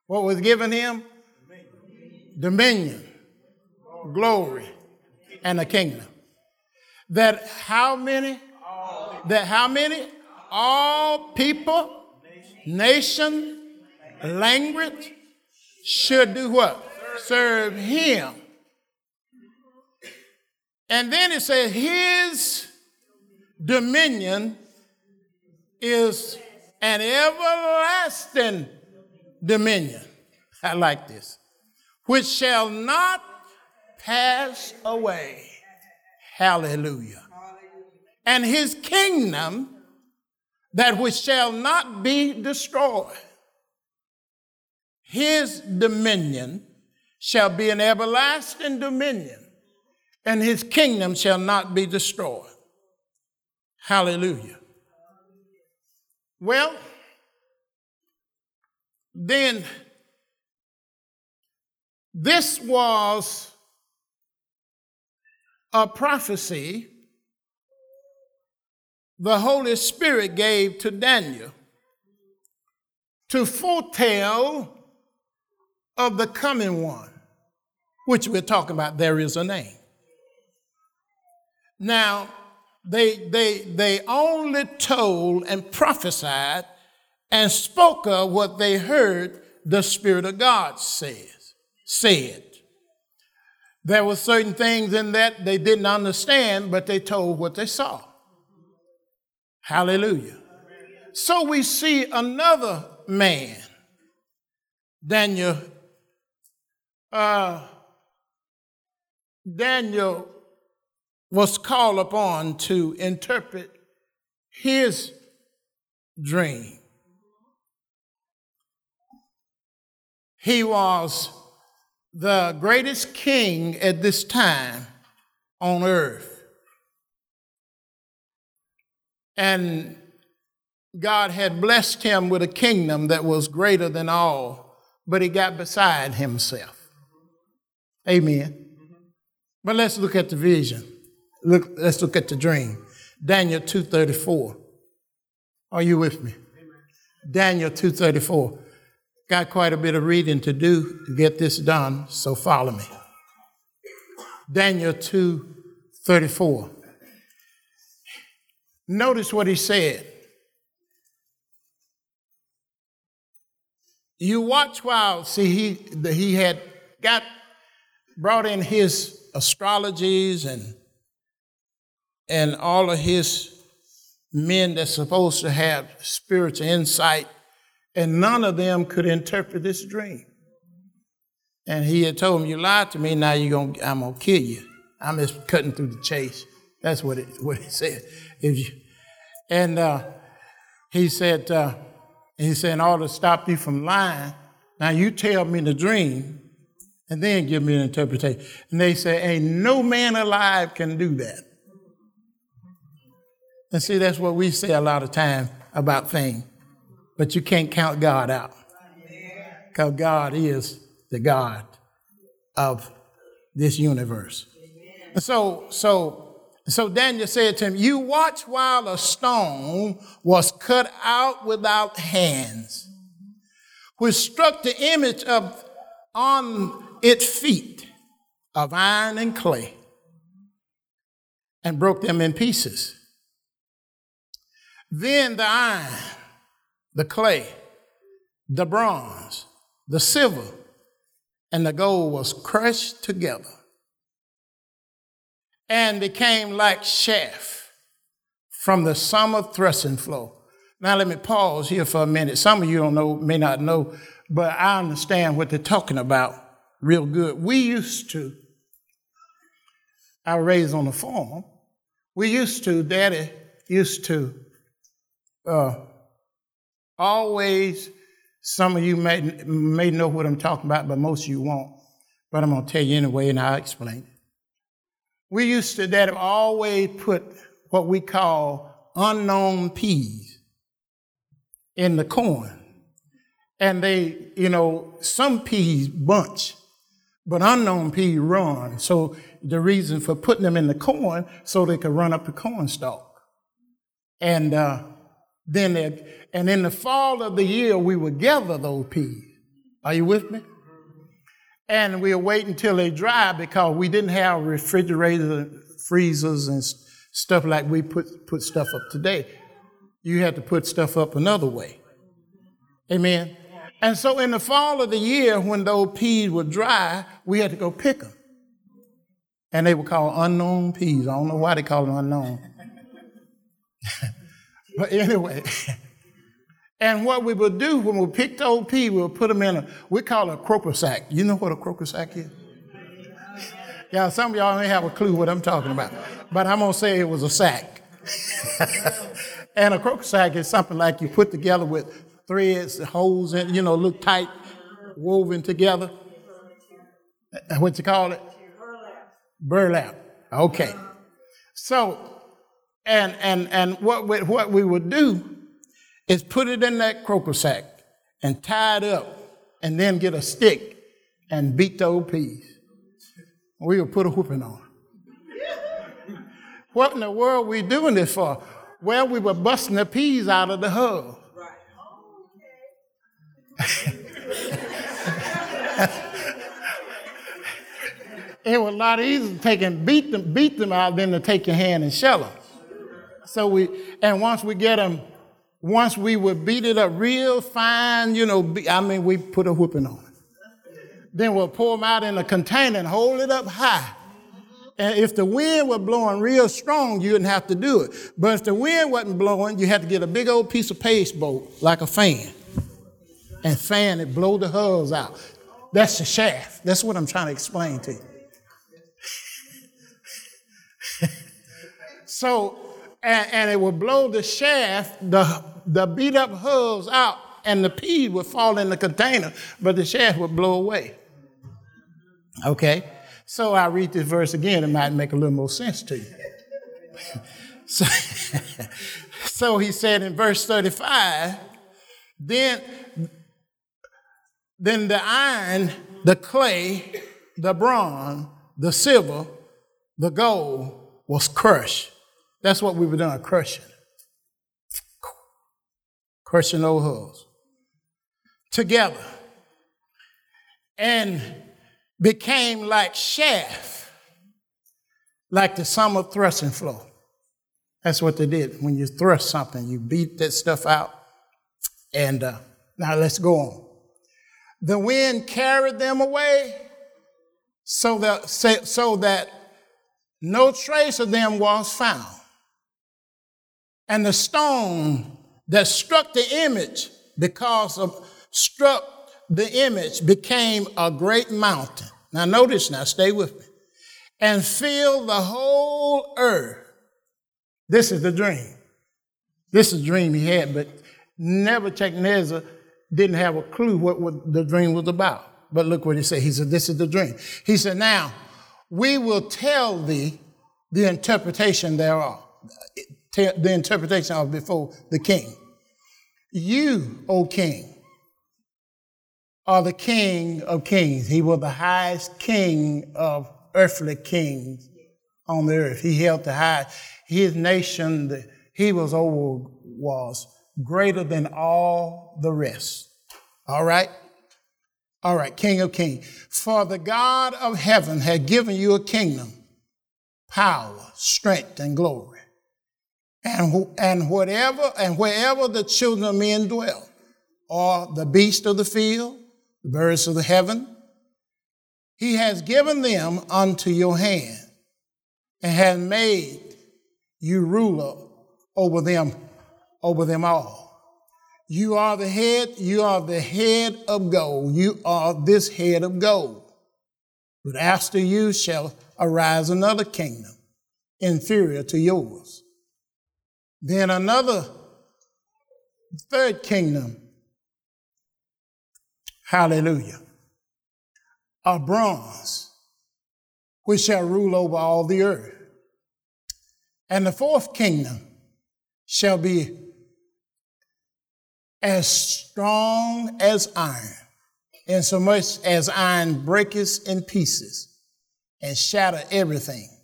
What was given him? Dominion, glory, and a kingdom. That how many? That how many? All people, nation, language should do what? Serve him. And then it says his dominion is an everlasting dominion. I like this. Which shall not pass away. Hallelujah. And his kingdom, that which shall not be destroyed. His dominion shall be an everlasting dominion, and his kingdom shall not be destroyed. Hallelujah. Well, then this was a prophecy the Holy Spirit gave to Daniel to foretell of the coming one, which we're talking about. There is a name. Now, they only told and prophesied and spoke of what they heard the Spirit of God said. There were certain things in that they didn't understand, but they told what they saw. Hallelujah. So we see another man, Daniel. Daniel was called upon to interpret his dream. He was the greatest king at this time on earth. And God had blessed him with a kingdom that was greater than all, but he got beside himself. Amen. But let's look at the vision. Let's look at the dream. Daniel 2:34. Are you with me? Daniel 2:34. Got quite a bit of reading to do to get this done, so follow me. Daniel 2:34. Notice what he said. You watch while, see, he had brought in his astrologies and all of his men that's supposed to have spiritual insight, and none of them could interpret this dream. And he had told him, you lied to me, now I'm going to kill you. I'm just cutting through the chase. That's what he said. He said, in order to stop you from lying, now you tell me the dream and then give me an interpretation. And they say, ain't no man alive can do that. And see, that's what we say a lot of time about things. But you can't count God out. Because God is the God of this universe. And so Daniel said to him, you watch while a stone was cut out without hands, which struck the image on its feet of iron and clay, and broke them in pieces. Then the iron, the clay, the bronze, the silver, and the gold was crushed together and became like chaff from the summer threshing floor. Now let me pause here for a minute. Some of you may not know, but I understand what they're talking about real good. I was raised on a farm. Daddy used to always, some of you may know what I'm talking about, but most of you won't. But I'm going to tell you anyway, and I'll explain it. Daddy always put what we call unknown peas in the corn. And they, some peas bunch, but unknown peas run. So the reason for putting them in the corn, so they could run up the corn stalk. And in the fall of the year, we would gather those peas Are you with me? And we'll wait until they dry because we didn't have refrigerators and freezers and stuff like we put stuff up today. You had to put stuff up another way. Amen? And so in the fall of the year, when those peas were dry, we had to go pick them. And they were called unknown peas. I don't know why they call them unknown. But anyway, and what we would do when we picked those peas, we would put them in we call it a croaker sack. You know what a croaker sack is? Yeah, some of y'all may have a clue what I'm talking about. But I'm going to say it was a sack. And a croaker sack is something like you put together with threads, holes, and, look tight, woven together. What you call it? Burlap. Okay. So, and what we would do is put it in that croaker sack and tie it up and then get a stick and beat those peas. We would put a whooping on it. What in the world are we doing this for? Well, we were busting the peas out of the hull. It was a lot easier to beat them out than to take your hand and shell them. So once we would beat it up real fine, we put a whooping on it. Then we'll pour them out in a container and hold it up high. And if the wind was blowing real strong, you didn't have to do it. But if the wind wasn't blowing, you had to get a big old piece of pasteboard, like a fan, and fan it, blow the hulls out. That's the shaft. That's what I'm trying to explain to you. So, and it would blow the shaft, the beat up hulls out, and the pea would fall in the container, but the shaft would blow away. Okay? So I read this verse again, it might make a little more sense to you. So he said in verse 35, then the iron, the clay, the bronze, the silver, the gold was crushed. That's what we were doing, crushing. Crushing those hulls together. And became like chaff, like the summer threshing floor. That's what they did. When you thrust something, you beat that stuff out. And now let's go on. The wind carried them away so that no trace of them was found. And the stone that struck the image became a great mountain. Now notice now, stay with me. And filled the whole earth. This is the dream. This is the dream he had, but Nebuchadnezzar didn't have a clue what the dream was about. But look what he said. He said, this is the dream. He said, now, we will tell thee the interpretation thereof. The interpretation of before the king. You, O king, are the king of kings. He was the highest king of earthly kings on the earth. He held the highest. His nation, he was greater than all the rest. All right? All right, King of kings. For the God of heaven had given you a kingdom, power, strength, and glory. And wherever the children of men dwell, or the beasts of the field, the birds of the heaven, he has given them unto your hand, and has made you ruler over them all. You are the head of gold. You are this head of gold. But after you shall arise another kingdom, inferior to yours. Then another third kingdom, hallelujah, of bronze, which shall rule over all the earth. And the fourth kingdom shall be as strong as iron, insomuch as iron breaketh in pieces and shatter everything.